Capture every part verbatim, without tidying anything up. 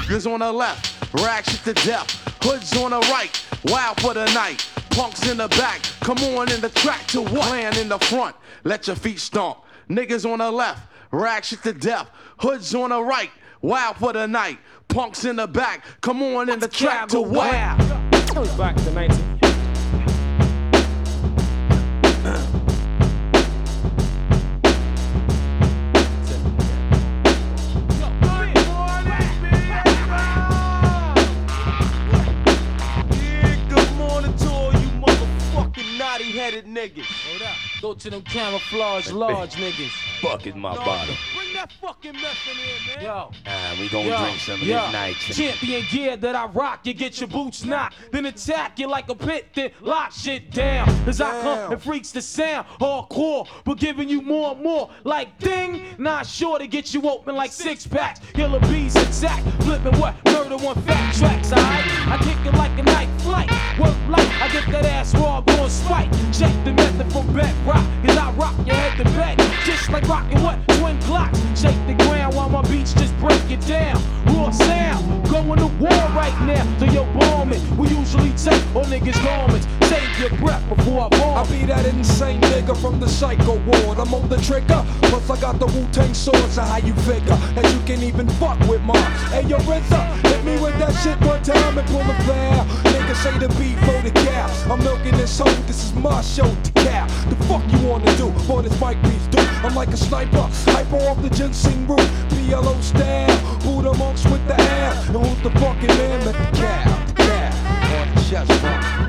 Niggas on the left, rag shit to death. Hoods on the right, wild for the night. Punks in the back, come on in the track to what? Clan in the front, let your feet stomp. Niggas on the left, rag shit to death. Hoods on the right, wild for the night. Punks in the back, come on in the track to what? Back to nineteen. Headed niggas. Hold up. Go to them camouflage large niggas. Bucket my No, bottle. Bring that fucking mess in here, man. Yo. Ah, we gon' Yo, drink some of yo. this night. Champion gear that I rock, you get your boots knocked. Then attack you like a pit, then lock shit down. As I come and freaks the sound, hardcore, but giving you more and more. Like ding, not sure to get you open like six packs. Killer bees attack, flipping what? Murder one fat tracks, alright? I kick it like a night flight. Work light, I get that ass raw, going spike. Check the method from bedrock, cause I rock your head to bed. Just like rocking what? Twin clocks. Shake the ground while my beats just break it down. Raw sound, going to war right now. So you're bombing. We usually take all niggas' garments. Save your breath before I bomb. I be that insane nigga from the psycho ward. I'm on the trigger, plus I got the Wu-Tang sword. So how you figure that you can even fuck with mine? Hey yo, R Z A, hit me with that shit one time and pull the flare. Niggas say the beat for the cow. I'm milking this hoe, this is my show to cow. The fuck you wanna do? For this mic piece, dude. I'm like a sniper, hyper off the ginseng root. P L O style, Buddha monks with the ass. And who's the fucking man with the cow? The cow on the chest front.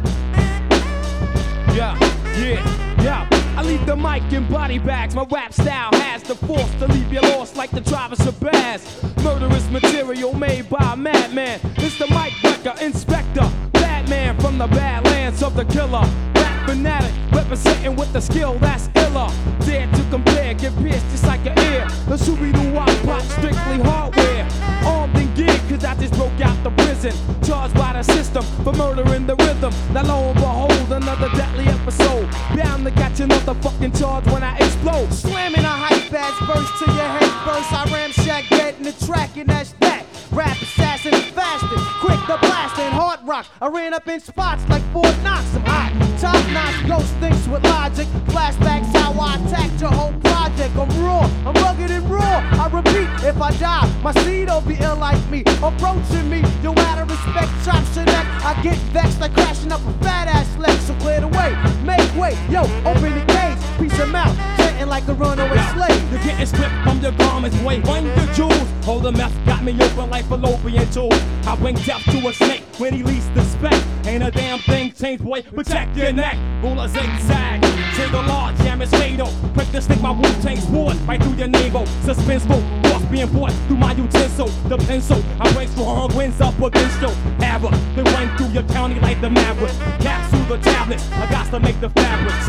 Yeah, yeah, yeah. I leave the mic in body bags. My rap style has the force to leave you lost like the driver Shabazz. Murderous material made by a madman. It's the mic wrecker, inspector, Batman from the badlands of the killer. Rap fanatic, representing with the skill that's iller. Dare to compare, get pierced just like an ear. The Scooby-Doo wop pop, strictly hardware. Armed and geared, cause I just broke out the prison. Charged by the system for murdering the rhythm. Now lo and behold, another deadly episode. Bound to catch another fucking charge when I explode. Slamming a hype ass verse to your head first. I ramshack dead in the track and that's that. Rap assassin fasting, quick the blasting, hard rock. I ran up in spots like Fort Knox. I'm hot, top notch, ghost thinks with logic. Flashbacks how I attacked your whole project. I'm raw, I'm rugged and raw. I repeat, if I die, my seed'll be ill like me. Approaching me, you out of respect, chops your neck. I get vexed like crashing up a fat ass leg. So clear the way, make way, yo, open the cage, piece them out, chanting like a runaway slave. You're getting stripped from your garments, wait, run the jewels. Hold the meth, got me open like fallopian tube. I bring death to a snake when he least expect. Ain't a damn thing changed, boy, protect your neck. Rule a zigzag, trigger large, jam is fatal. Quick to stick my Wu-Tang sword right through your navel. Suspenseful, force being brought through my utensil. The pencil, I break strong winds up against you. Hammer, then run through your county like the maverick. Capsule the tablets, I got to make the fabrics.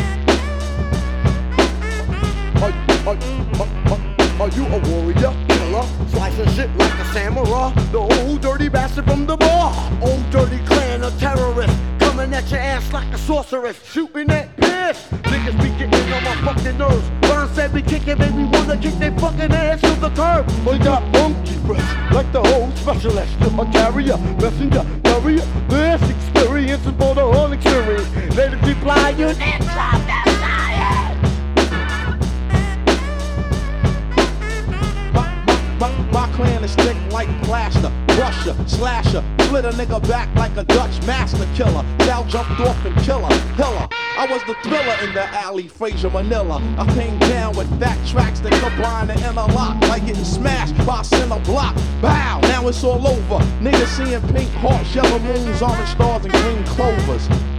Are, are, are, are you a warrior, killer, slicing shit like a samurai? The old dirty bastard from the bar. Old dirty clan of terrorists, coming at your ass like a sorceress, shooting that piss. Niggas be getting on my fucking nerves. Burn said we kicking, baby wanna kick their fucking ass to the curb. We got funky breath, like the whole specialist. A carrier, messenger, carrier. This experience is for the whole experience. Let it reply, you need some My clan is thick like plaster, rusher, slasher, split a nigga back like a Dutch master killer. Sal jumped off and killer, hiller. I was the thriller in the alley, Fraser Manila. I came down with fat tracks that combine and interlock, like getting smashed by a center block. Bow, now it's all over. Niggas seeing pink hearts, yellow moons, orange stars, and green clovers.